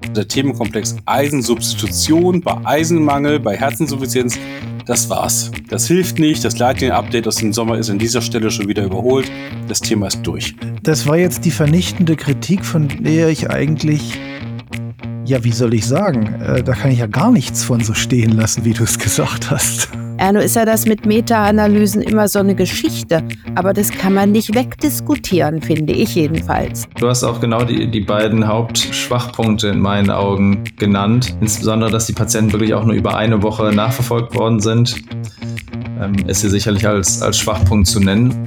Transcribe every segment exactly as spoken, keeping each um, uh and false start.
Der Themenkomplex Eisensubstitution bei Eisenmangel, bei Herzinsuffizienz, das war's. Das hilft nicht. Das Leitlinien-Update aus dem Sommer ist an dieser Stelle schon wieder überholt. Das Thema ist durch. Das war jetzt die vernichtende Kritik, von der ich eigentlich, ja, wie soll ich sagen, äh, da kann ich ja gar nichts von so stehen lassen, wie du es gesagt hast. Erno, ist ja das mit Meta-Analysen immer so eine Geschichte. Aber das kann man nicht wegdiskutieren, finde ich jedenfalls. Du hast auch genau die, die beiden Hauptschwachpunkte in meinen Augen genannt. Insbesondere, dass die Patienten wirklich auch nur über eine Woche nachverfolgt worden sind. Ähm, ist hier sicherlich als, als Schwachpunkt zu nennen.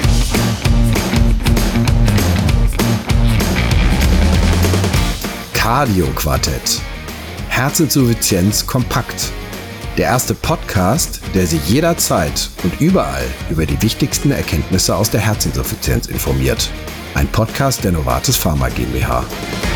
Cardio-Quartett. Herzinsuffizienz kompakt. Der erste Podcast, der Sie jederzeit und überall über die wichtigsten Erkenntnisse aus der Herzinsuffizienz informiert. Ein Podcast der Novartis Pharma GmbH.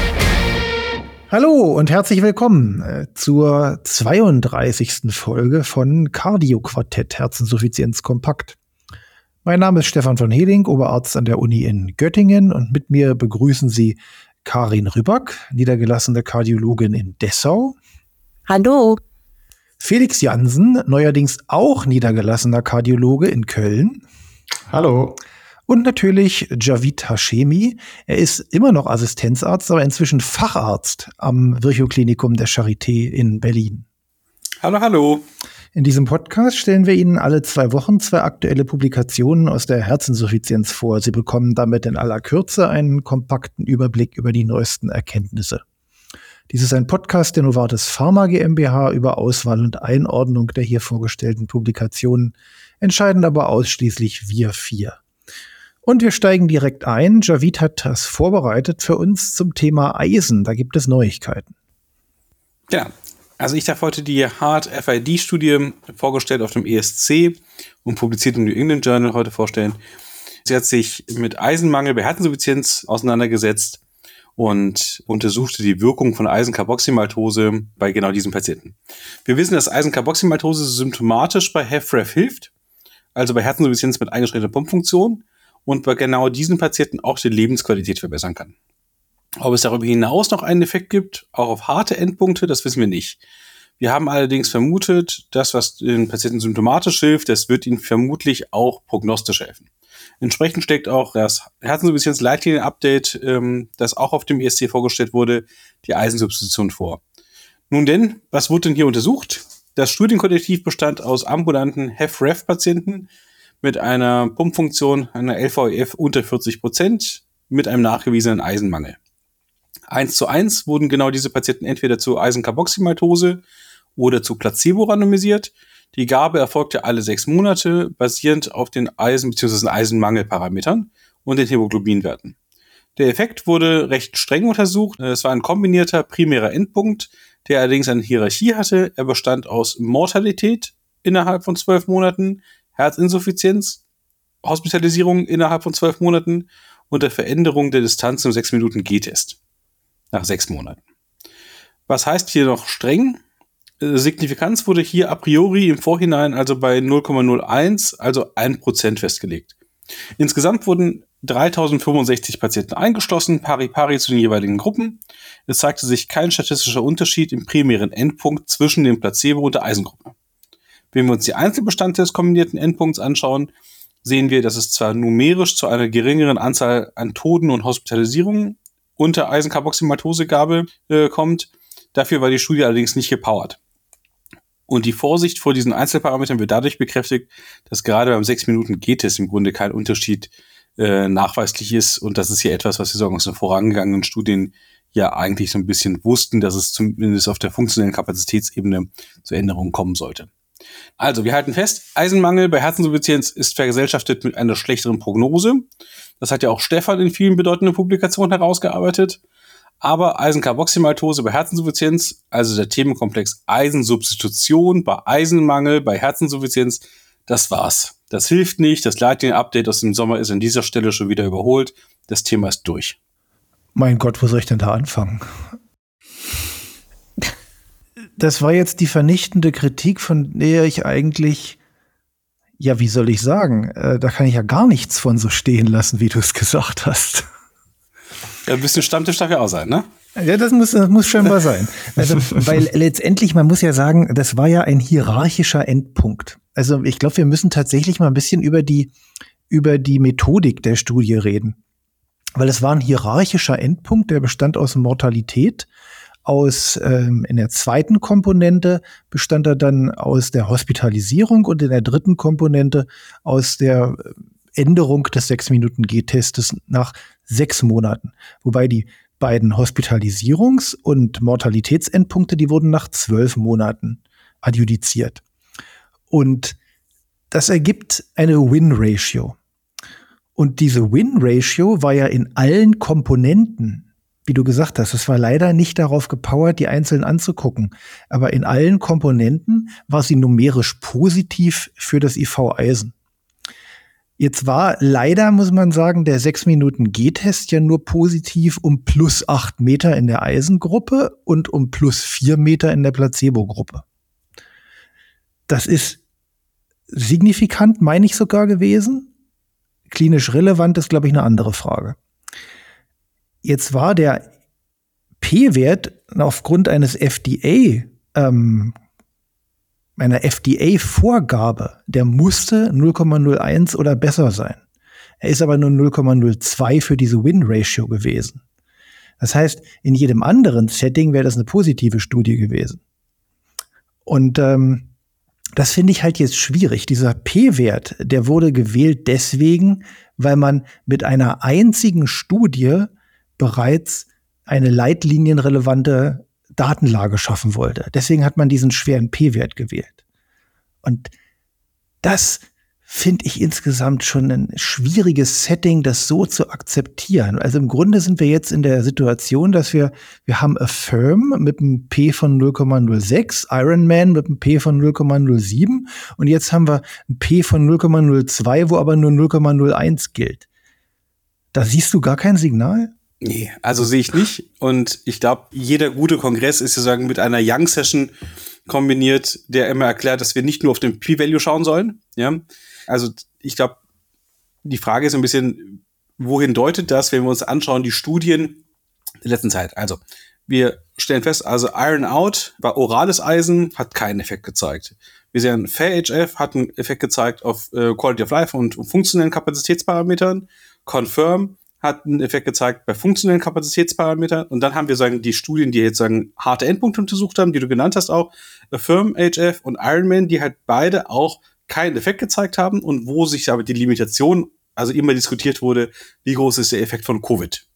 Hallo und herzlich willkommen äh, zur zweiunddreißigsten Folge von Cardio-Quartett Herzinsuffizienz kompakt. Mein Name ist Stefan von Heling, Oberarzt an der Uni in Göttingen, und mit mir begrüßen Sie Karin Rüback, niedergelassene Kardiologin in Dessau. Hallo. Felix Jansen, neuerdings auch niedergelassener Kardiologe in Köln. Hallo. Und natürlich Javid Hashemi. Er ist immer noch Assistenzarzt, aber inzwischen Facharzt am Virchow-Klinikum der Charité in Berlin. Hallo, hallo. In diesem Podcast stellen wir Ihnen alle zwei Wochen zwei aktuelle Publikationen aus der Herzinsuffizienz vor. Sie bekommen damit in aller Kürze einen kompakten Überblick über die neuesten Erkenntnisse. Dies ist ein Podcast der Novartis Pharma GmbH über Auswahl und Einordnung der hier vorgestellten Publikationen, entscheiden aber ausschließlich wir vier. Und wir steigen direkt ein. Javid hat das vorbereitet für uns zum Thema Eisen. Da gibt es Neuigkeiten. Ja, also ich darf heute die Hard-F I D-Studie vorgestellt auf dem E S C und publiziert im New England Journal heute vorstellen. Sie hat sich mit Eisenmangel bei Herzinsuffizienz auseinandergesetzt und untersuchte die Wirkung von Eisencarboxymaltose bei genau diesen Patienten. Wir wissen, dass Eisencarboxymaltose symptomatisch bei H F rEF hilft, also bei Herzinsuffizienz mit eingeschränkter Pumpfunktion, und bei genau diesen Patienten auch die Lebensqualität verbessern kann. Ob es darüber hinaus noch einen Effekt gibt, auch auf harte Endpunkte, das wissen wir nicht. Wir haben allerdings vermutet, das, was den Patienten symptomatisch hilft, das wird ihnen vermutlich auch prognostisch helfen. Entsprechend steckt auch das Herzinsuffizienz-Leitlinien-Update, ähm, das auch auf dem E S C vorgestellt wurde, die Eisensubstitution vor. Nun denn, was wurde denn hier untersucht? Das Studienkollektiv bestand aus ambulanten H F rEF-Patienten mit einer Pumpfunktion, einer L V E F unter vierzig Prozent, mit einem nachgewiesenen Eisenmangel. Eins zu eins wurden genau diese Patienten entweder zu Eisencarboxymaltose oder zu Placebo randomisiert. Die Gabe erfolgte alle sechs Monate, basierend auf den Eisen- bzw. Eisenmangelparametern und den Hämoglobinwerten. Der Effekt wurde recht streng untersucht. Es war ein kombinierter primärer Endpunkt, der allerdings eine Hierarchie hatte. Er bestand aus Mortalität innerhalb von zwölf Monaten, Herzinsuffizienz, Hospitalisierung innerhalb von zwölf Monaten und der Veränderung der Distanz im sechs Minuten G-Test nach sechs Monaten. Was heißt hier noch streng? Signifikanz wurde hier a priori im Vorhinein also bei null Komma null eins, also ein Prozent festgelegt. Insgesamt wurden dreitausendfünfundsechzig Patienten eingeschlossen, pari pari zu den jeweiligen Gruppen. Es zeigte sich kein statistischer Unterschied im primären Endpunkt zwischen dem Placebo und der Eisengruppe. Wenn wir uns die Einzelbestandteile des kombinierten Endpunkts anschauen, sehen wir, dass es zwar numerisch zu einer geringeren Anzahl an Toten und Hospitalisierungen unter Eisencarboxymaltosegabe äh, kommt, dafür war die Studie allerdings nicht gepowert. Und die Vorsicht vor diesen Einzelparametern wird dadurch bekräftigt, dass gerade beim sechs Minuten G-Test im Grunde kein Unterschied äh, nachweislich ist. Und das ist ja etwas, was wir sagen aus den vorangegangenen Studien ja eigentlich so ein bisschen wussten, dass es zumindest auf der funktionellen Kapazitätsebene zu Änderungen kommen sollte. Also, wir halten fest, Eisenmangel bei Herzinsuffizienz ist vergesellschaftet mit einer schlechteren Prognose. Das hat ja auch Stefan in vielen bedeutenden Publikationen herausgearbeitet. Aber Eisencarboxymaltose bei Herzinsuffizienz, also der Themenkomplex Eisensubstitution bei Eisenmangel bei Herzinsuffizienz, das war's. Das hilft nicht. Das Leitlinien-Update aus dem Sommer ist an dieser Stelle schon wieder überholt. Das Thema ist durch. Mein Gott, wo soll ich denn da anfangen? Das war jetzt die vernichtende Kritik, von der ich eigentlich, ja, wie soll ich sagen, äh, da kann ich ja gar nichts von so stehen lassen, wie du es gesagt hast. Ja, ein bisschen Stammtisch darf ja auch sein, ne? Ja, das muss, das muss scheinbar sein. Also, weil letztendlich, man muss ja sagen, das war ja ein hierarchischer Endpunkt. Also ich glaube, wir müssen tatsächlich mal ein bisschen über die, über die Methodik der Studie reden. Weil es war ein hierarchischer Endpunkt, der bestand aus Mortalität. Aus ähm, in der zweiten Komponente bestand er dann aus der Hospitalisierung und in der dritten Komponente aus der Änderung des sechs-Minuten-G-Testes nach sechs Monaten. Wobei die beiden Hospitalisierungs- und Mortalitätsendpunkte, die wurden nach zwölf Monaten adjudiziert. Und das ergibt eine Win-Ratio. Und diese Win-Ratio war ja in allen Komponenten, wie du gesagt hast, es war leider nicht darauf gepowert, die einzeln anzugucken. Aber in allen Komponenten war sie numerisch positiv für das I V-Eisen. Jetzt war leider, muss man sagen, der sechs-Minuten-G-Test ja nur positiv um plus acht Meter in der Eisengruppe und um plus vier Meter in der Placebo-Gruppe. Das ist signifikant, meine ich sogar gewesen. Klinisch relevant ist, glaube ich, eine andere Frage. Jetzt war der P-Wert aufgrund eines F D A, ähm, einer F D A-Vorgabe, der musste null Komma null eins oder besser sein. Er ist aber nur null Komma null zwei für diese Win-Ratio gewesen. Das heißt, in jedem anderen Setting wäre das eine positive Studie gewesen. Und ähm, das finde ich halt jetzt schwierig. Dieser P-Wert, der wurde gewählt deswegen, weil man mit einer einzigen Studie bereits eine leitlinienrelevante Datenlage schaffen wollte. Deswegen hat man diesen schweren P-Wert gewählt. Und das finde ich insgesamt schon ein schwieriges Setting, das so zu akzeptieren. Also im Grunde sind wir jetzt in der Situation, dass wir, wir haben Affirm mit einem P von null Komma null sechs, Ironman mit einem P von null Komma null sieben und jetzt haben wir ein P von null Komma null zwei, wo aber nur null Komma null eins gilt. Da siehst du gar kein Signal? Nee, also sehe ich nicht. Und ich glaube, jeder gute Kongress ist sozusagen mit einer Young-Session kombiniert, der immer erklärt, dass wir nicht nur auf den P-Value schauen sollen. Ja, also ich glaube, die Frage ist ein bisschen, wohin deutet das, wenn wir uns anschauen, die Studien der letzten Zeit. Also wir stellen fest, also Iron Out war orales Eisen, hat keinen Effekt gezeigt. Wir sehen, Fair H F hat einen Effekt gezeigt auf äh, Quality of Life und funktionellen Kapazitätsparametern. Confirm hat einen Effekt gezeigt bei funktionellen Kapazitätsparametern. Und dann haben wir sagen die Studien, die jetzt sagen harte Endpunkte untersucht haben, die du genannt hast auch, Affirm H F und Ironman, die halt beide auch keinen Effekt gezeigt haben und wo sich aber die Limitation, also immer diskutiert wurde, wie groß ist der Effekt von Covid.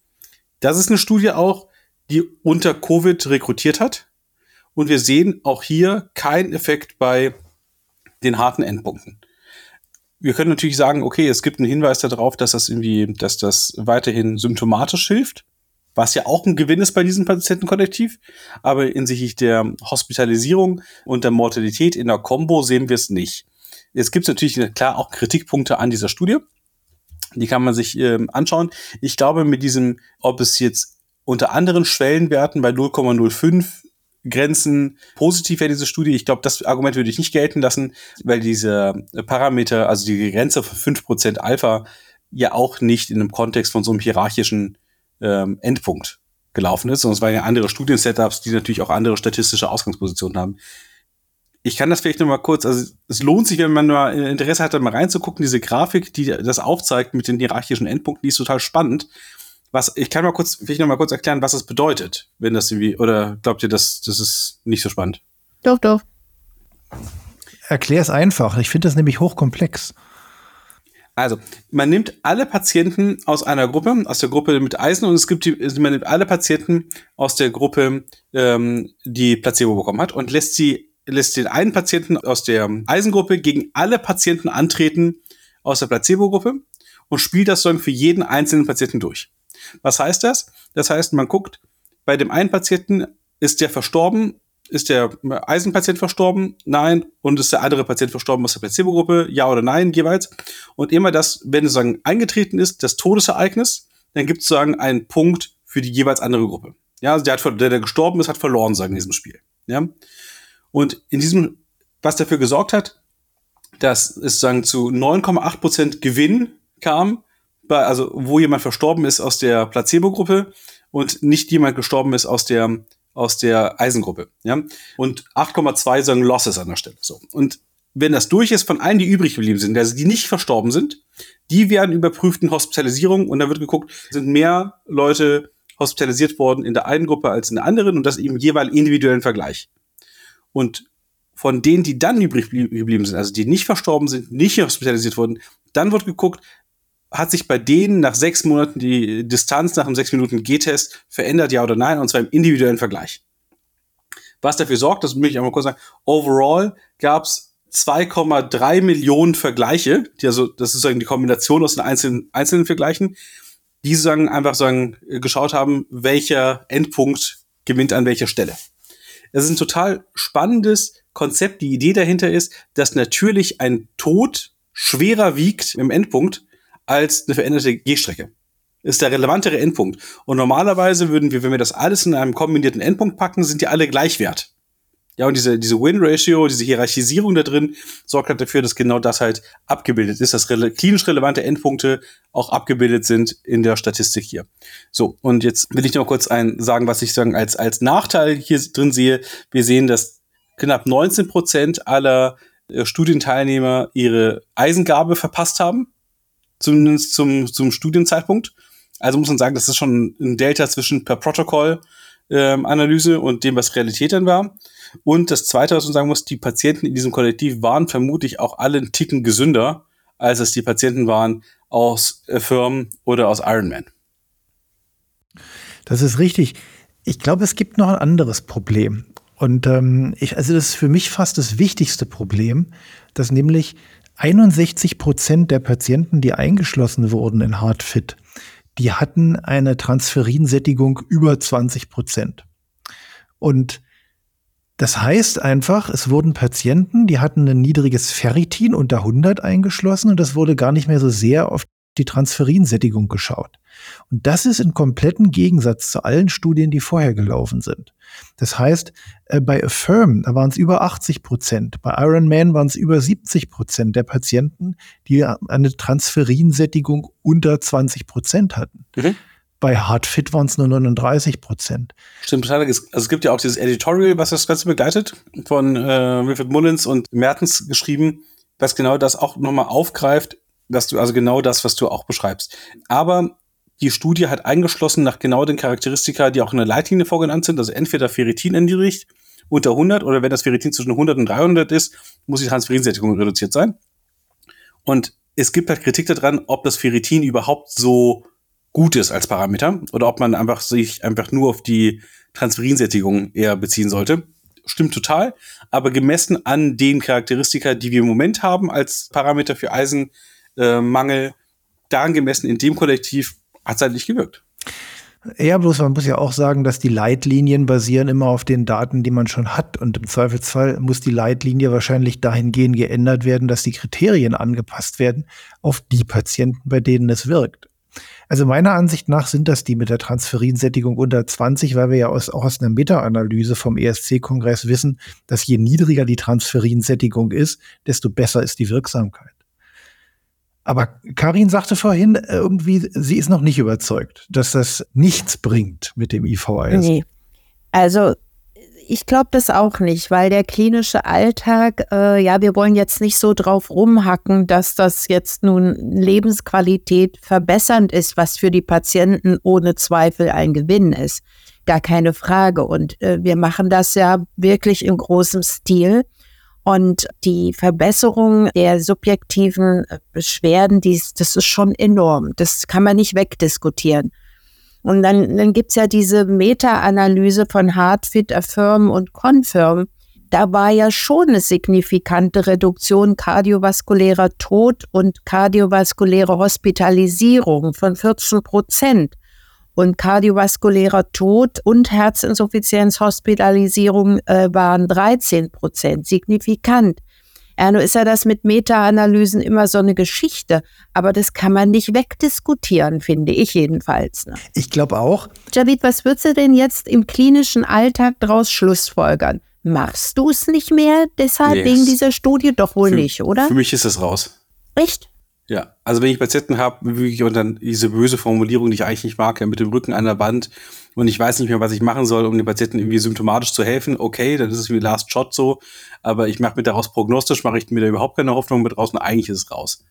Das ist eine Studie auch, die unter Covid rekrutiert hat. Und wir sehen auch hier keinen Effekt bei den harten Endpunkten. Wir können natürlich sagen, okay, es gibt einen Hinweis darauf, dass das irgendwie, dass das weiterhin symptomatisch hilft, was ja auch ein Gewinn ist bei diesem Patientenkollektiv. Aber hinsichtlich der Hospitalisierung und der Mortalität in der Kombo sehen wir es nicht. Jetzt gibt es natürlich klar auch Kritikpunkte an dieser Studie. Die kann man sich äh, anschauen. Ich glaube, mit diesem, ob es jetzt unter anderen Schwellenwerten bei null Komma null fünf Grenzen positiv wäre, diese Studie. Ich glaube, das Argument würde ich nicht gelten lassen, weil diese Parameter, also die Grenze von fünf Prozent Alpha, ja auch nicht in einem Kontext von so einem hierarchischen ähm, Endpunkt gelaufen ist, sondern es waren ja andere Studiensetups, die natürlich auch andere statistische Ausgangspositionen haben. Ich kann das vielleicht noch mal kurz, also es lohnt sich, wenn man mal Interesse hat, da mal reinzugucken, diese Grafik, die das aufzeigt mit den hierarchischen Endpunkten, die ist total spannend. Was, ich kann mal kurz, vielleicht noch mal kurz erklären, was es bedeutet, wenn das irgendwie, oder glaubt ihr, das, das ist nicht so spannend? Doch, doch. Erklär es einfach. Ich finde das nämlich hochkomplex. Also, man nimmt alle Patienten aus einer Gruppe, aus der Gruppe mit Eisen, und es gibt die, man nimmt alle Patienten aus der Gruppe, ähm, die Placebo bekommen hat, und lässt sie, lässt den einen Patienten aus der Eisengruppe gegen alle Patienten antreten aus der Placebo-Gruppe und spielt das dann für jeden einzelnen Patienten durch. Was heißt das? Das heißt, man guckt, bei dem einen Patienten ist der verstorben, ist der Eisenpatient verstorben? Nein. Und ist der andere Patient verstorben aus der Placebo-Gruppe? Ja oder nein jeweils. Und immer das, wenn es sagen eingetreten ist, das Todesereignis, dann gibt es sagen einen Punkt für die jeweils andere Gruppe. Ja, also der, hat, der, der gestorben ist, hat verloren, sagen in diesem Spiel. Ja. Und in diesem, was dafür gesorgt hat, dass es sagen zu neun Komma acht Prozent Gewinn kam, bei, also wo jemand verstorben ist aus der Placebo-Gruppe und nicht jemand gestorben ist aus der, aus der Eisengruppe. Ja? Und acht Komma zwei sagen Losses an der Stelle. So. Und wenn das durch ist, von allen, die übrig geblieben sind, also die nicht verstorben sind, die werden überprüft in Hospitalisierung und da wird geguckt, sind mehr Leute hospitalisiert worden in der einen Gruppe als in der anderen und das eben jeweils individuellen Vergleich. Und von denen, die dann übrig geblieben sind, also die nicht verstorben sind, nicht hospitalisiert wurden, dann wird geguckt, hat sich bei denen nach sechs Monaten die Distanz nach einem sechs Minuten G-Test verändert, ja oder nein, und zwar im individuellen Vergleich. Was dafür sorgt, das möchte ich einmal kurz sagen, overall gab es zwei Komma drei Millionen Vergleiche, die also, das ist sozusagen die Kombination aus den einzelnen, einzelnen Vergleichen, die sagen, einfach sagen, geschaut haben, welcher Endpunkt gewinnt an welcher Stelle. Das ist ein total spannendes Konzept. Die Idee dahinter ist, dass natürlich ein Tod schwerer wiegt im Endpunkt als eine veränderte Gehstrecke. Ist der relevantere Endpunkt. Und normalerweise würden wir, wenn wir das alles in einem kombinierten Endpunkt packen, sind die alle gleich wert. Ja, und diese, diese Win-Ratio, diese Hierarchisierung da drin, sorgt halt dafür, dass genau das halt abgebildet ist, dass rele- klinisch relevante Endpunkte auch abgebildet sind in der Statistik hier. So, und jetzt will ich noch kurz ein, sagen, was ich sagen als, als Nachteil hier drin sehe. Wir sehen, dass knapp neunzehn Prozent aller äh, Studienteilnehmer ihre Eisengabe verpasst haben, zumindest zum, zum Studienzeitpunkt. Also muss man sagen, das ist schon ein Delta zwischen per Protokoll-Analyse ähm, und dem, was Realität dann war. Und das Zweite, was man sagen muss, die Patienten in diesem Kollektiv waren vermutlich auch alle einen Ticken gesünder, als es die Patienten waren aus äh, Firmen oder aus Ironman. Das ist richtig. Ich glaube, es gibt noch ein anderes Problem. Und ähm, ich, also das ist für mich fast das wichtigste Problem, dass nämlich einundsechzig Prozent der Patienten, die eingeschlossen wurden in HeartFit, die hatten eine Transferinsättigung über zwanzig Prozent. Und das heißt einfach, es wurden Patienten, die hatten ein niedriges Ferritin unter hundert eingeschlossen und das wurde gar nicht mehr so sehr auf die Transferinsättigung geschaut. Und das ist im kompletten Gegensatz zu allen Studien, die vorher gelaufen sind. Das heißt, bei Affirm, da waren es über achtzig Prozent, bei Ironman waren es über siebzig Prozent der Patienten, die eine Transferinsättigung unter zwanzig Prozent hatten. Mhm. Bei HeartFit waren es nur neununddreißig Prozent. Stimmt, also es gibt ja auch dieses Editorial, was das Ganze begleitet, von äh, Wilfred Mullins und Mertens geschrieben, was genau das auch nochmal aufgreift, dass du, also genau das, was du auch beschreibst. Aber die Studie hat eingeschlossen nach genau den Charakteristika, die auch in der Leitlinie vorgenannt sind, also entweder Ferritin erniedrigt unter hundert oder wenn das Ferritin zwischen hundert und dreihundert ist, muss die Transferinsättigung reduziert sein. Und es gibt halt Kritik daran, ob das Ferritin überhaupt so gut ist als Parameter oder ob man einfach sich einfach nur auf die Transferinsättigung eher beziehen sollte. Stimmt total, aber gemessen an den Charakteristika, die wir im Moment haben als Parameter für Eisenmangel, äh, daran gemessen in dem Kollektiv hat es halt nicht gewirkt. Ja, bloß man muss ja auch sagen, dass die Leitlinien basieren immer auf den Daten, die man schon hat. Und im Zweifelsfall muss die Leitlinie wahrscheinlich dahingehend geändert werden, dass die Kriterien angepasst werden auf die Patienten, bei denen es wirkt. Also meiner Ansicht nach sind das die mit der Transferinsättigung unter zwanzig, weil wir ja aus, auch aus einer Meta-Analyse vom E S C-Kongress wissen, dass je niedriger die Transferinsättigung ist, desto besser ist die Wirksamkeit. Aber Karin sagte vorhin, irgendwie, sie ist noch nicht überzeugt, dass das nichts bringt mit dem I V I S. Nee, also ich glaube das auch nicht, weil der klinische Alltag, äh, ja, wir wollen jetzt nicht so drauf rumhacken, dass das jetzt nun Lebensqualität verbessernd ist, was für die Patienten ohne Zweifel ein Gewinn ist. Gar keine Frage. Und äh, wir machen das ja wirklich in großem Stil. Und die Verbesserung der subjektiven Beschwerden, die, das ist schon enorm. Das kann man nicht wegdiskutieren. Und dann, dann gibt's ja diese Meta-Analyse von HeartFit, Affirm und Confirm. Da war ja schon eine signifikante Reduktion kardiovaskulärer Tod und kardiovaskuläre Hospitalisierung von vierzehn Prozent. Und kardiovaskulärer Tod und Herzinsuffizienz-Hospitalisierung äh, waren dreizehn Prozent, signifikant. Ja, nun ist ja das mit Meta-Analysen immer so eine Geschichte, aber das kann man nicht wegdiskutieren, finde ich jedenfalls. Ne? Ich glaube auch. Javid, was würdest du denn jetzt im klinischen Alltag daraus schlussfolgern? Machst du es nicht mehr deshalb yes. wegen dieser Studie? Doch wohl für, nicht, oder? Für mich ist es raus. Echt? Ja. also wenn ich Patienten habe, wirklich und dann diese böse Formulierung, die ich eigentlich nicht mag, ja, mit dem Rücken an der Wand und ich weiß nicht mehr, was ich machen soll, um den Patienten irgendwie symptomatisch zu helfen, okay, dann ist es wie Last Shot so, aber ich mache mir daraus prognostisch, mache ich mir da überhaupt keine Hoffnung mit raus und eigentlich ist es raus.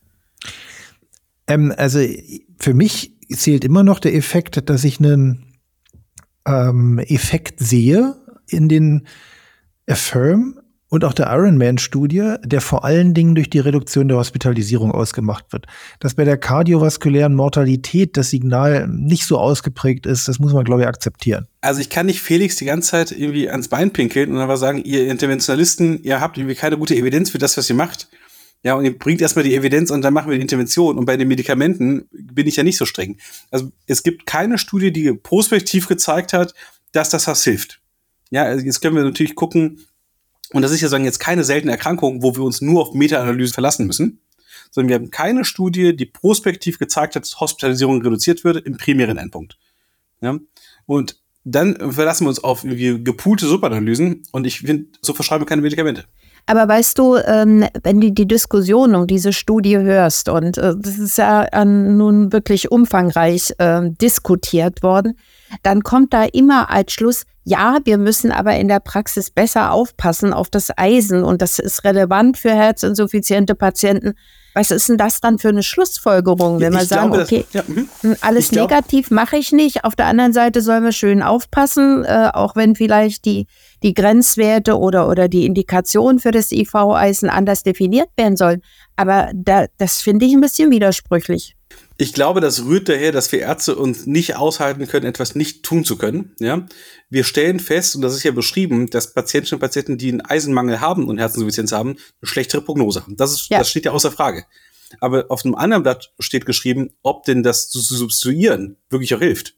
Ähm, also für mich zählt immer noch der Effekt, dass ich einen ähm, Effekt sehe in den Affirm und auch der Ironman-Studie, der vor allen Dingen durch die Reduktion der Hospitalisierung ausgemacht wird. Dass bei der kardiovaskulären Mortalität das Signal nicht so ausgeprägt ist, das muss man, glaube ich, akzeptieren. Also ich kann nicht Felix die ganze Zeit irgendwie ans Bein pinkeln und dann sagen, ihr Interventionalisten, ihr habt irgendwie keine gute Evidenz für das, was ihr macht. Ja, und ihr bringt erstmal die Evidenz und dann machen wir die Intervention. Und bei den Medikamenten bin ich ja nicht so streng. Also es gibt keine Studie, die prospektiv gezeigt hat, dass das was hilft. Ja, also jetzt können wir natürlich gucken, und das ist ja sagen jetzt keine seltene Erkrankung, wo wir uns nur auf Meta-Analyse verlassen müssen, sondern wir haben keine Studie, die prospektiv gezeigt hat, dass Hospitalisierung reduziert wird im primären Endpunkt. Ja? Und dann verlassen wir uns auf irgendwie gepoolte Subanalysen und ich finde, so verschreiben wir keine Medikamente. Aber weißt du, ähm, wenn du die Diskussion um diese Studie hörst, und äh, das ist ja äh, nun wirklich umfangreich äh, diskutiert worden, dann kommt da immer als Schluss, ja, wir müssen aber in der Praxis besser aufpassen auf das Eisen und das ist relevant für herzinsuffiziente Patienten. Was ist denn das dann für eine Schlussfolgerung, wenn wir sagen, glaube, okay, das, ja, mh. alles glaub, negativ mache ich nicht, auf der anderen Seite sollen wir schön aufpassen, äh, auch wenn vielleicht die, die Grenzwerte oder, oder die Indikation für das I V-Eisen anders definiert werden sollen. Aber da, das finde ich ein bisschen widersprüchlich. Ich glaube, das rührt daher, dass wir Ärzte uns nicht aushalten können, etwas nicht tun zu können. Ja, wir stellen fest, und das ist ja beschrieben, dass Patientinnen und Patienten, die einen Eisenmangel haben und Herzinsuffizienz haben, eine schlechtere Prognose haben. Das ist, ja. Das steht ja außer Frage. Aber auf einem anderen Blatt steht geschrieben, ob denn das zu substituieren wirklich auch hilft.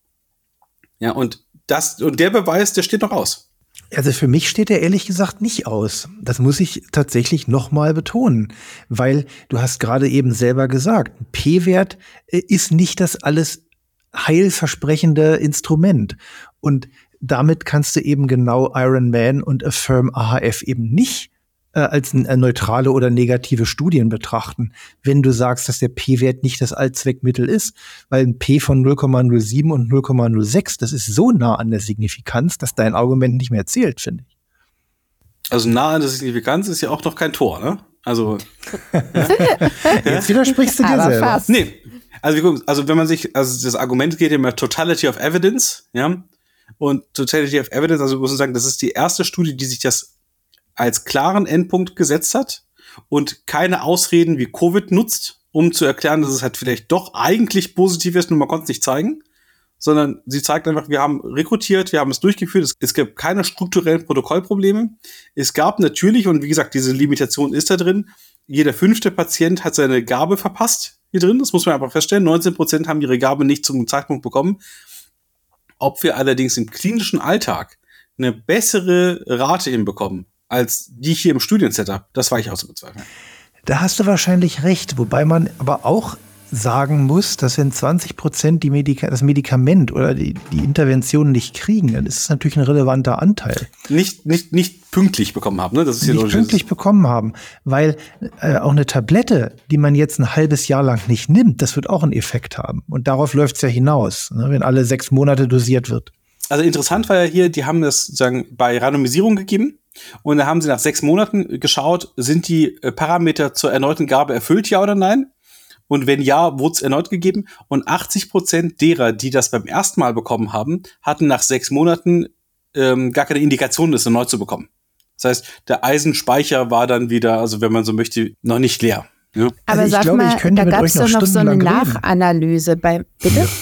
Ja, und das, und der Beweis, der steht noch aus. Also für mich steht er ehrlich gesagt nicht aus. Das muss ich tatsächlich nochmal betonen, weil du hast gerade eben selber gesagt, ein P-Wert ist nicht das alles heilversprechende Instrument. Und damit kannst du eben genau Ironman und Affirm A H F eben nicht äh, als äh, neutrale oder negative Studien betrachten, wenn du sagst, dass der P-Wert nicht das Allzweckmittel ist. Weil ein P von null Komma null sieben und null Komma null sechs, das ist so nah an der Signifikanz, dass dein Argument nicht mehr zählt, finde ich. Also nah an der Signifikanz ist ja auch noch kein Tor, ne? Also ja. Jetzt widersprichst du dir Aber selber. Fast. Nee, also, wir gucken, also wenn man sich, also das Argument geht ja immer Totality of Evidence, ja, und Totality of Evidence, also muss man sagen, das ist die erste Studie, die sich das als klaren Endpunkt gesetzt hat und keine Ausreden wie Covid nutzt, um zu erklären, dass es halt vielleicht doch eigentlich positiv ist, nur man konnte es nicht zeigen, sondern sie zeigt einfach, wir haben rekrutiert, wir haben es durchgeführt, es, es gibt keine strukturellen Protokollprobleme. Es gab natürlich, und wie gesagt, diese Limitation ist da drin, jeder fünfte Patient hat seine Gabe verpasst hier drin, das muss man einfach feststellen, neunzehn Prozent haben ihre Gabe nicht zum Zeitpunkt bekommen. Ob wir allerdings im klinischen Alltag eine bessere Rate hinbekommen, als die hier im Studiensetup, das war ich auch zu bezweifeln. Da hast du wahrscheinlich recht, wobei man aber auch sagen muss, dass wenn zwanzig Prozent die Medika- das Medikament oder die, die Intervention nicht kriegen, dann ist es natürlich ein relevanter Anteil. Nicht, nicht, nicht pünktlich bekommen haben, ne? Das ist hier nicht pünktlich ist. bekommen haben, weil äh, auch eine Tablette, die man jetzt ein halbes Jahr lang nicht nimmt, das wird auch einen Effekt haben. Und darauf läuft es ja hinaus, ne, wenn alle sechs Monate dosiert wird. Also interessant war ja hier, die haben das sozusagen bei Randomisierung gegeben und da haben sie nach sechs Monaten geschaut, sind die Parameter zur erneuten Gabe erfüllt, ja oder nein? Und wenn ja, wurde es erneut gegeben. Und achtzig Prozent derer, die das beim ersten Mal bekommen haben, hatten nach sechs Monaten ähm, gar keine Indikation, das erneut zu bekommen. Das heißt, der Eisenspeicher war dann wieder, also wenn man so möchte, noch nicht leer. Ja? Aber also sag glaube, mal, da gab es doch noch so eine Nachanalyse bei, bitte? Ja.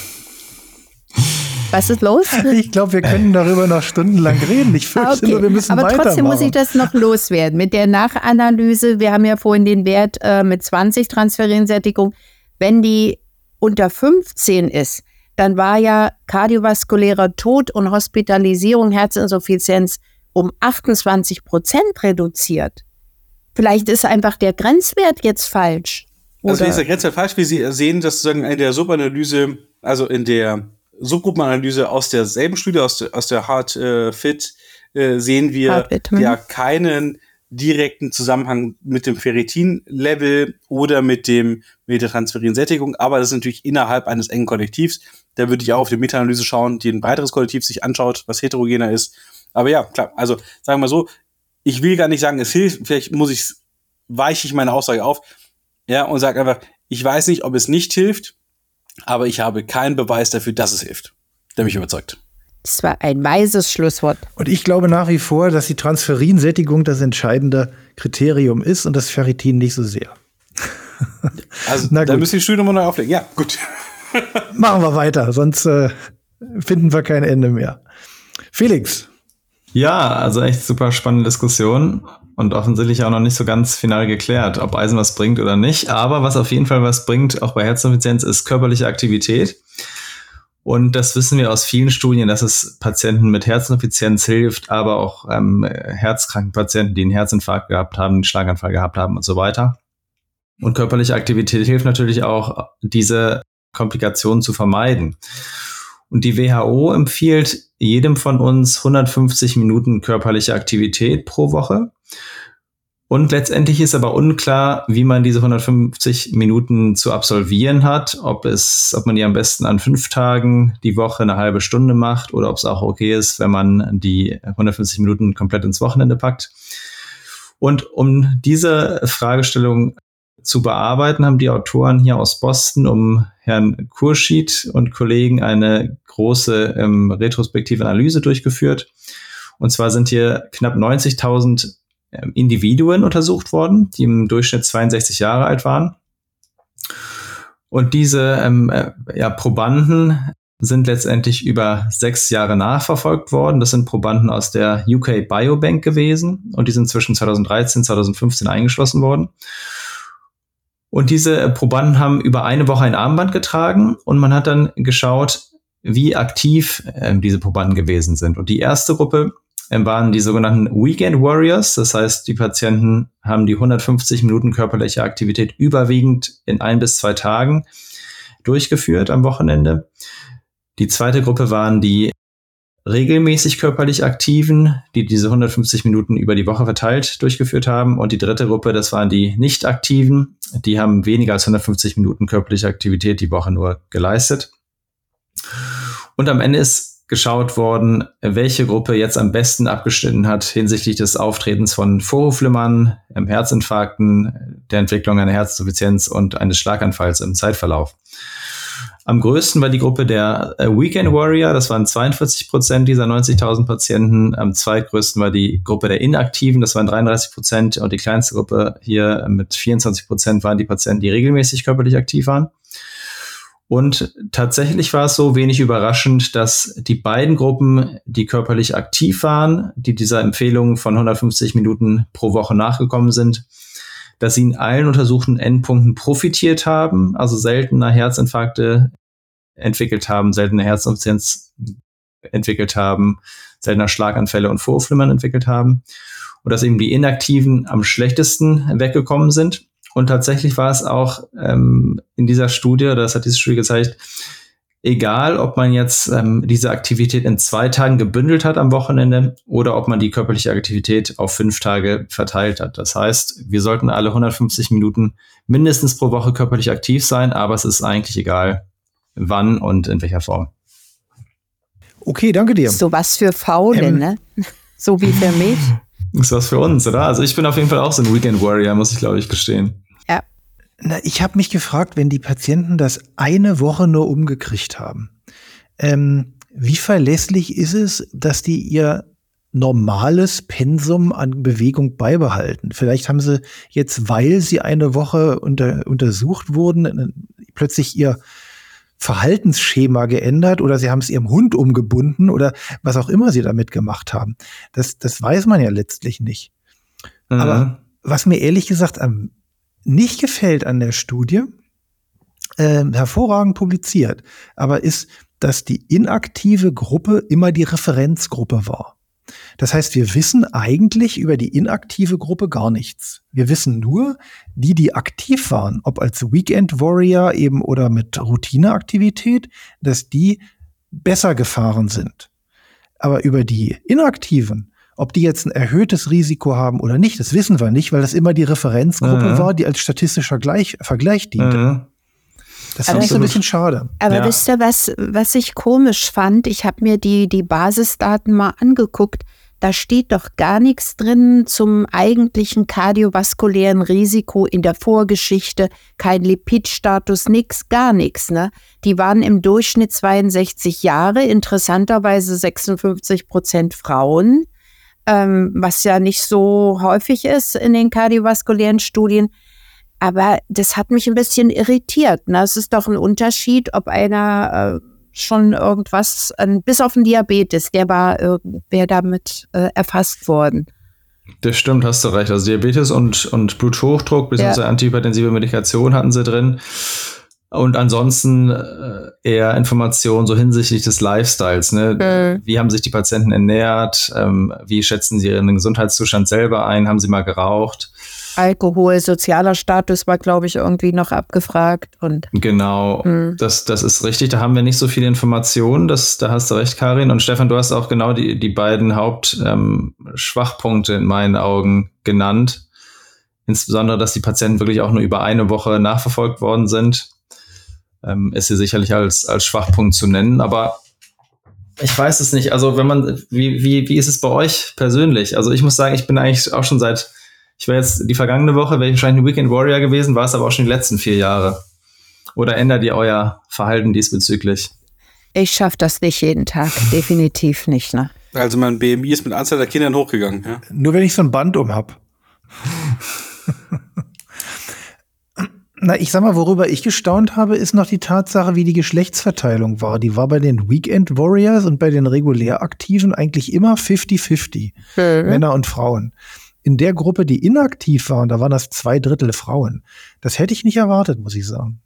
Was ist los? Ich glaube, wir können darüber noch stundenlang reden. Ich fürchte okay. nur, wir müssen Aber weitermachen. trotzdem muss ich das noch loswerden. Mit der Nachanalyse, wir haben ja vorhin den Wert äh, mit zwanzig Transfererinsättigung. Wenn die unter fünfzehn ist, dann war ja kardiovaskulärer Tod und Hospitalisierung, Herzinsuffizienz um achtundzwanzig Prozent reduziert. Vielleicht ist einfach der Grenzwert jetzt falsch. Oder? Also ist der Grenzwert falsch, wie Sie sehen, dass sozusagen in der Subanalyse, also in der Subgruppenanalyse aus derselben Studie, aus der, aus der Hard äh, Fit, äh, sehen wir Hard-Fit, ja keinen direkten Zusammenhang mit dem Ferritin-Level oder mit dem mit der transferierenden Sättigung, aber das ist natürlich innerhalb eines engen Kollektivs. Da würde ich auch auf die Meta-Analyse schauen, die ein breiteres Kollektiv sich anschaut, was heterogener ist. Aber ja, klar, also sagen wir so, ich will gar nicht sagen, es hilft, vielleicht muss ich, weiche ich meine Aussage auf, ja, und sage einfach, ich weiß nicht, ob es nicht hilft, aber ich habe keinen Beweis dafür, dass es hilft, der mich überzeugt. Das war ein weises Schlusswort. Und ich glaube nach wie vor, dass die Transferinsättigung das entscheidende Kriterium ist und das Ferritin nicht so sehr. Also da müssen die Stühle nochmal neu auflegen. Ja, gut. Machen wir weiter, sonst äh, finden wir kein Ende mehr. Felix. Ja, also echt super spannende Diskussion und offensichtlich auch noch nicht so ganz final geklärt, ob Eisen was bringt oder nicht. Aber was auf jeden Fall was bringt, auch bei Herzinsuffizienz, ist körperliche Aktivität. Und das wissen wir aus vielen Studien, dass es Patienten mit Herzinsuffizienz hilft, aber auch ähm, herzkranken Patienten, die einen Herzinfarkt gehabt haben, einen Schlaganfall gehabt haben und so weiter. Und körperliche Aktivität hilft natürlich auch, diese Komplikationen zu vermeiden. Und die W H O empfiehlt jedem von uns hundertfünfzig Minuten körperliche Aktivität pro Woche. Und letztendlich ist aber unklar, wie man diese hundertfünfzig Minuten zu absolvieren hat, ob es, ob man die am besten an fünf Tagen die Woche eine halbe Stunde macht oder ob es auch okay ist, wenn man die hundertfünfzig Minuten komplett ins Wochenende packt. Und um diese Fragestellung zu bearbeiten, haben die Autoren hier aus Boston um Herrn Khurshid und Kollegen eine große ähm, retrospektive Analyse durchgeführt. Und zwar sind hier knapp neunzigtausend ähm, Individuen untersucht worden, die im Durchschnitt zweiundsechzig Jahre alt waren. Und diese ähm, äh, ja, Probanden sind letztendlich über sechs Jahre nachverfolgt worden. Das sind Probanden aus der U K Biobank gewesen und die sind zwischen zweitausenddreizehn und zweitausendfünfzehn eingeschlossen worden. Und diese Probanden haben über eine Woche ein Armband getragen und man hat dann geschaut, wie aktiv äh, diese Probanden gewesen sind. Und die erste Gruppe äh, waren die sogenannten Weekend Warriors. Das heißt, die Patienten haben die hundertfünfzig Minuten körperliche Aktivität überwiegend in ein bis zwei Tagen durchgeführt am Wochenende. Die zweite Gruppe waren die regelmäßig körperlich Aktiven, die diese hundertfünfzig Minuten über die Woche verteilt durchgeführt haben. Und die dritte Gruppe, das waren die Nicht-Aktiven. Die haben weniger als hundertfünfzig Minuten körperliche Aktivität die Woche nur geleistet. Und am Ende ist geschaut worden, welche Gruppe jetzt am besten abgeschnitten hat hinsichtlich des Auftretens von Vorhofflimmern, Herzinfarkten, der Entwicklung einer Herzinsuffizienz und eines Schlaganfalls im Zeitverlauf. Am größten war die Gruppe der äh, Weekend Warrior, das waren zweiundvierzig Prozent dieser neunzigtausend Patienten. Am zweitgrößten war die Gruppe der Inaktiven, das waren dreiunddreißig Prozent. Und die kleinste Gruppe hier mit vierundzwanzig Prozent waren die Patienten, die regelmäßig körperlich aktiv waren. Und tatsächlich war es so wenig überraschend, dass die beiden Gruppen, die körperlich aktiv waren, die dieser Empfehlung von hundertfünfzig Minuten pro Woche nachgekommen sind, dass sie in allen untersuchten Endpunkten profitiert haben, also seltener Herzinfarkte entwickelt haben, seltener Herzinsuffizienz entwickelt haben, seltener Schlaganfälle und Vorhofflimmern entwickelt haben und dass eben die Inaktiven am schlechtesten weggekommen sind. Und tatsächlich war es auch ähm, in dieser Studie, oder das hat diese Studie gezeigt, egal ob man jetzt ähm, diese Aktivität in zwei Tagen gebündelt hat am Wochenende oder ob man die körperliche Aktivität auf fünf Tage verteilt hat. Das heißt, wir sollten alle hundertfünfzig Minuten mindestens pro Woche körperlich aktiv sein, aber es ist eigentlich egal, wann und in welcher Form. Okay, danke dir. So was für Faule, ähm, ne? So wie für mich. Ist was für uns, oder? Also ich bin auf jeden Fall auch so ein Weekend Warrior, muss ich glaube ich gestehen. Ja. Na, ich habe mich gefragt, wenn die Patienten das eine Woche nur umgekriegt haben, ähm, wie verlässlich ist es, dass die ihr normales Pensum an Bewegung beibehalten? Vielleicht haben sie jetzt, weil sie eine Woche unter, untersucht wurden, plötzlich ihr Verhaltensschema geändert oder sie haben es ihrem Hund umgebunden oder was auch immer sie damit gemacht haben. Das, das weiß man ja letztlich nicht. Mhm. Aber was mir ehrlich gesagt am nicht gefällt an der Studie, äh, hervorragend publiziert, aber ist, dass die inaktive Gruppe immer die Referenzgruppe war. Das heißt, wir wissen eigentlich über die inaktive Gruppe gar nichts. Wir wissen nur, die, die aktiv waren, ob als Weekend Warrior eben oder mit Routineaktivität, dass die besser gefahren sind. Aber über die Inaktiven Ob die jetzt ein erhöhtes Risiko haben oder nicht, das wissen wir nicht, weil das immer die Referenzgruppe Mhm. war, die als statistischer Gleich Vergleich diente. Mhm. Das Aber finde ich so ein absolut. bisschen schade. Aber Ja. wisst ihr, was, was ich komisch fand? Ich habe mir die, die Basisdaten mal angeguckt. Da steht doch gar nichts drin zum eigentlichen kardiovaskulären Risiko in der Vorgeschichte. Kein Lipidstatus, nix, gar nichts. Ne? Die waren im Durchschnitt zweiundsechzig Jahre, interessanterweise sechsundfünfzig Prozent Frauen, ähm, was ja nicht so häufig ist in den kardiovaskulären Studien. Aber das hat mich ein bisschen irritiert. Ne? Es ist doch ein Unterschied, ob einer äh, schon irgendwas, äh, bis auf den Diabetes, der war, äh, wäre damit äh, erfasst worden. Das stimmt, hast du recht. Also Diabetes und, und Bluthochdruck bzw. Ja. antihypertensive Medikation hatten sie drin. Und ansonsten äh, eher Informationen so hinsichtlich des Lifestyles. Ne? Mhm. Wie haben sich die Patienten ernährt? Ähm, wie schätzen sie ihren Gesundheitszustand selber ein? Haben sie mal geraucht? Alkohol, sozialer Status war, glaube ich, irgendwie noch abgefragt. Und Genau, Mhm. das, das ist richtig. Da haben wir nicht so viele Informationen. Das, da hast du recht, Karin. Und Stefan, du hast auch genau die, die beiden Hauptschwachpunkte ähm, in meinen Augen genannt. Insbesondere, dass die Patienten wirklich auch nur über eine Woche nachverfolgt worden sind. Ähm, ist hier sicherlich als, als Schwachpunkt zu nennen. Aber ich weiß es nicht. Also, wenn man, wie, wie, wie ist es bei euch persönlich? Also, ich muss sagen, ich bin eigentlich auch schon seit, ich war jetzt die vergangene Woche, wäre ich wahrscheinlich ein Weekend Warrior gewesen, war es aber auch schon die letzten vier Jahre. Oder ändert ihr euer Verhalten diesbezüglich? ich schaffe das nicht jeden Tag, definitiv nicht. Ne? Also mein B M I ist mit Anzahl der Kindern hochgegangen. Ja? Nur wenn ich so ein Band um hab. Na, ich sag mal, worüber ich gestaunt habe, ist noch die Tatsache, wie die Geschlechtsverteilung war. Die war bei den Weekend Warriors und bei den regulär Aktiven eigentlich immer fifty fifty. Mhm. Männer und Frauen. In der Gruppe, die inaktiv waren, da waren das zwei Drittel Frauen. Das hätte ich nicht erwartet, muss ich sagen.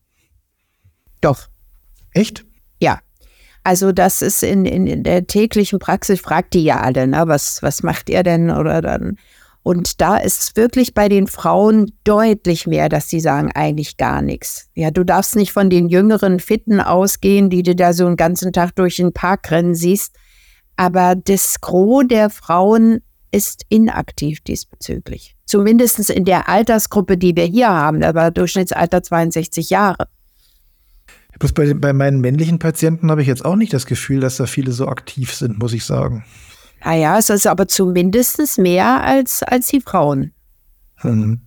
Doch. Echt? Ja, also das ist in, in, in der täglichen Praxis, fragt die ja alle, ne? was, was macht ihr denn oder dann? Und da ist es wirklich bei den Frauen deutlich mehr, dass sie sagen, eigentlich gar nichts. Ja, du darfst nicht von den jüngeren Fitten ausgehen, die du da so einen ganzen Tag durch den Park rennen siehst. Aber das Gros der Frauen ist inaktiv diesbezüglich. Zumindest in der Altersgruppe, die wir hier haben, aber Durchschnittsalter zweiundsechzig Jahre. Bloß bei, bei meinen männlichen Patienten habe ich jetzt auch nicht das Gefühl, dass da viele so aktiv sind, muss ich sagen. Naja, es ist aber zumindest mehr als, als die Frauen. Hm.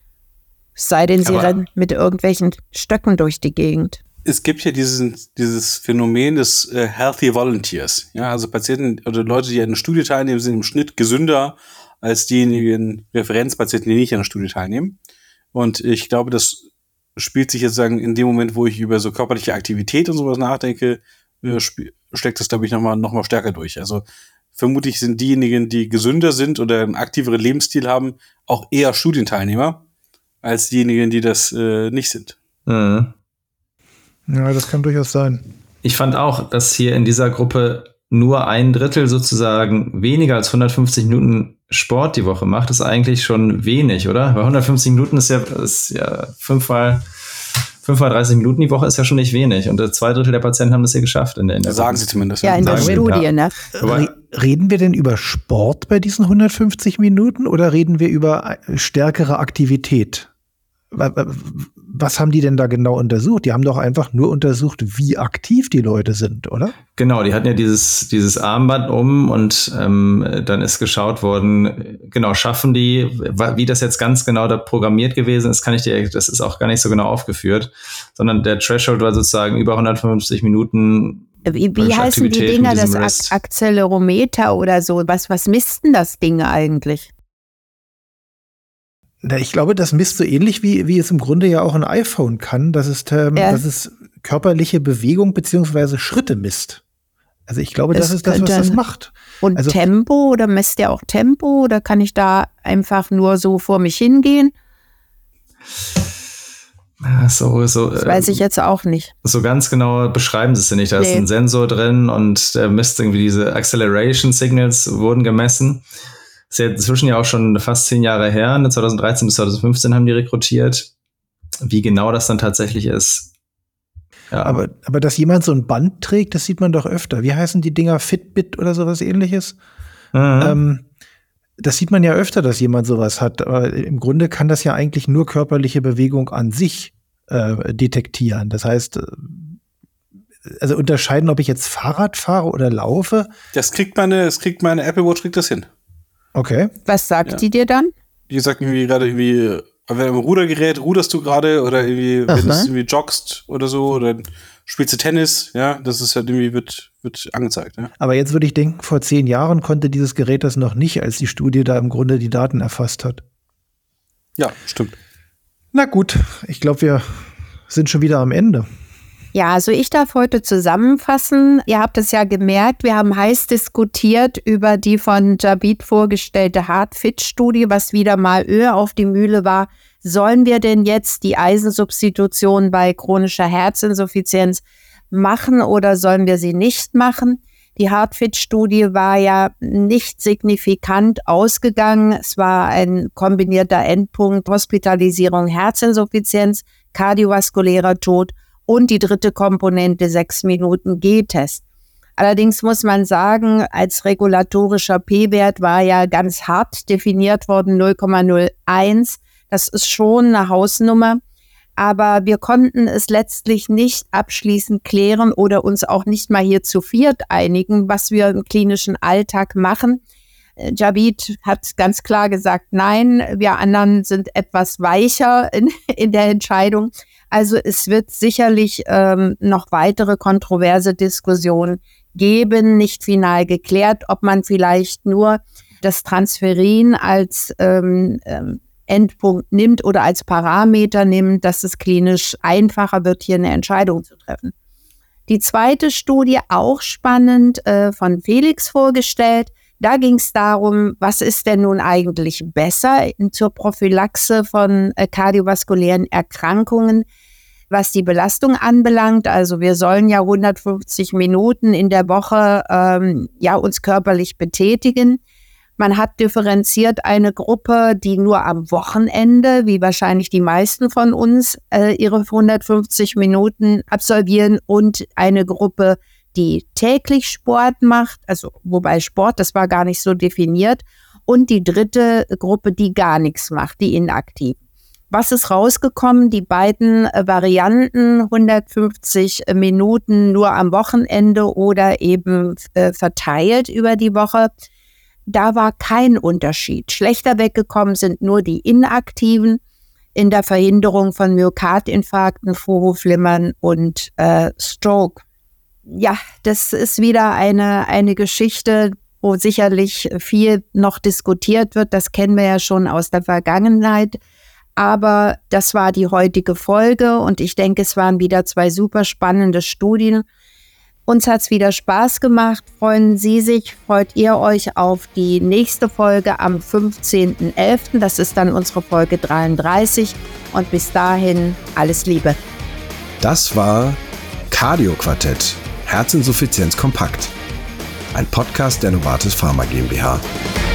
Es sei denn, sie Aber- rennen mit irgendwelchen Stöcken durch die Gegend. Es gibt ja diesen, dieses Phänomen des äh, Healthy Volunteers. Ja, also Patienten oder Leute, die an einer Studie teilnehmen, sind im Schnitt gesünder als diejenigen Referenzpatienten, die nicht an der Studie teilnehmen. Und ich glaube, das spielt sich jetzt sagen, in dem Moment, wo ich über so körperliche Aktivität und sowas nachdenke, äh, sp- schlägt das, glaube ich, nochmal noch mal stärker durch. Also vermutlich sind diejenigen, die gesünder sind oder einen aktiveren Lebensstil haben, auch eher Studienteilnehmer als diejenigen, die das äh, nicht sind. Mhm. Ja, das kann durchaus sein. Ich fand auch, dass hier in dieser Gruppe nur ein Drittel sozusagen weniger als hundertfünfzig Minuten Sport die Woche macht, ist eigentlich schon wenig, oder? Weil hundertfünfzig Minuten ist ja, ist ja fünfmal, fünfmal dreißig Minuten die Woche ist ja schon nicht wenig. Und zwei Drittel der Patienten haben das ja geschafft in der, in der Sagen sie zumindest. Ja, in der sagen wir, Studie, ja. ne? Aber- Re reden wir denn über Sport bei diesen hundertfünfzig Minuten oder reden wir über äh, stärkere Aktivität? Wa- wa- Was haben die denn da genau untersucht? Die haben doch einfach nur untersucht, wie aktiv die Leute sind, oder? Genau, die hatten ja dieses, dieses Armband um und ähm, dann ist geschaut worden, genau, schaffen die, wa- wie das jetzt ganz genau da programmiert gewesen ist, kann ich dir, das ist auch gar nicht so genau aufgeführt, sondern der Threshold war sozusagen über hundertfünfzig Minuten. Wie, wie Welche heißen die Aktivität Dinger, mit das diesem Ak Rest? Accelerometer oder so? Was, was misst denn das Ding eigentlich? Na, ich glaube, das misst so ähnlich, wie, wie es im Grunde ja auch ein iPhone kann, dass es, ähm, Ja. dass es körperliche Bewegung beziehungsweise Schritte misst. Also ich glaube, das Es ist das, was könnte- das macht. Und Also- Tempo, oder misst der auch Tempo, oder kann ich da einfach nur so vor mich hingehen? Ah, So, so, Das weiß ich jetzt auch nicht. so ganz genau beschreiben sie es ja nicht. Da ist Nee. ein Sensor drin und der misst irgendwie diese Acceleration Signals wurden gemessen. Ist ja inzwischen ja auch schon fast zehn Jahre her. Ne? zweitausenddreizehn bis zweitausendfünfzehn haben die rekrutiert. Wie genau das dann tatsächlich ist. Ja, Aber, aber dass jemand so ein Band trägt, das sieht man doch öfter. Wie heißen die Dinger? Fitbit oder sowas ähnliches? Mhm. Ähm, Das sieht man ja öfter, dass jemand sowas hat. Aber im Grunde kann das ja eigentlich nur körperliche Bewegung an sich äh, detektieren. Das heißt, also unterscheiden, ob ich jetzt Fahrrad fahre oder laufe. Das kriegt meine, das kriegt meine Apple Watch kriegt das hin. Okay. Was sagt Ja. die dir dann? Die sagt irgendwie gerade irgendwie, wenn du im Rudergerät ruderst du gerade oder irgendwie, wenn Aha. du irgendwie joggst oder so oder spielst du Tennis, ja, das ist halt irgendwie, wird, wird angezeigt, ja. Aber jetzt würde ich denken, vor zehn Jahren konnte dieses Gerät das noch nicht, als die Studie da im Grunde die Daten erfasst hat. Ja, stimmt. Na gut, ich glaube, wir sind schon wieder am Ende. Ja, also ich darf heute zusammenfassen. Ihr habt es ja gemerkt, wir haben heiß diskutiert über die von Jabit vorgestellte Heart-Fit-Studie, was wieder mal Öl auf die Mühle war. Sollen wir denn jetzt die Eisensubstitution bei chronischer Herzinsuffizienz machen oder sollen wir sie nicht machen? Die Heart-Fit-Studie war ja nicht signifikant ausgegangen. Es war ein kombinierter Endpunkt, Hospitalisierung, Herzinsuffizienz, kardiovaskulärer Tod und die dritte Komponente, sechs Minuten G-Test. Allerdings muss man sagen, als regulatorischer P-Wert war ja ganz hart definiert worden, null Komma null eins. Das ist schon eine Hausnummer. Aber wir konnten es letztlich nicht abschließend klären oder uns auch nicht mal hier zu viert einigen, was wir im klinischen Alltag machen. Jabit hat ganz klar gesagt, nein, wir anderen sind etwas weicher in, in der Entscheidung. Also es wird sicherlich ähm, noch weitere kontroverse Diskussionen geben, nicht final geklärt, ob man vielleicht nur das Transferin als ähm, ähm, Endpunkt nimmt oder als Parameter nimmt, dass es klinisch einfacher wird, hier eine Entscheidung zu treffen. Die zweite Studie, auch spannend, äh, von Felix vorgestellt. Da ging es darum, was ist denn nun eigentlich besser zur Prophylaxe von äh, kardiovaskulären Erkrankungen, was die Belastung anbelangt. Also wir sollen ja hundertfünfzig Minuten in der Woche ähm, ja, uns körperlich betätigen. Man hat differenziert eine Gruppe, die nur am Wochenende, wie wahrscheinlich die meisten von uns, äh, ihre hundertfünfzig Minuten absolvieren und eine Gruppe, die täglich Sport macht, also wobei Sport, das war gar nicht so definiert, und die dritte Gruppe, die gar nichts macht, die inaktiv. Was ist rausgekommen? Die beiden äh, Varianten, hundertfünfzig Minuten nur am Wochenende oder eben äh, verteilt über die Woche, da war kein Unterschied. Schlechter weggekommen sind nur die Inaktiven in der Verhinderung von Myokardinfarkten, Vorhofflimmern und äh, Stroke. Ja, das ist wieder eine, eine Geschichte, wo sicherlich viel noch diskutiert wird. Das kennen wir ja schon aus der Vergangenheit. Aber das war die heutige Folge und ich denke, es waren wieder zwei super spannende Studien. Uns hat es wieder Spaß gemacht. Freuen Sie sich, freut ihr euch auf die nächste Folge am fünfzehnten elften Das ist dann unsere Folge dreiunddreißig. Und bis dahin alles Liebe. Das war Cardio-Quartett, Herzinsuffizienz kompakt. Ein Podcast der Novartis Pharma GmbH.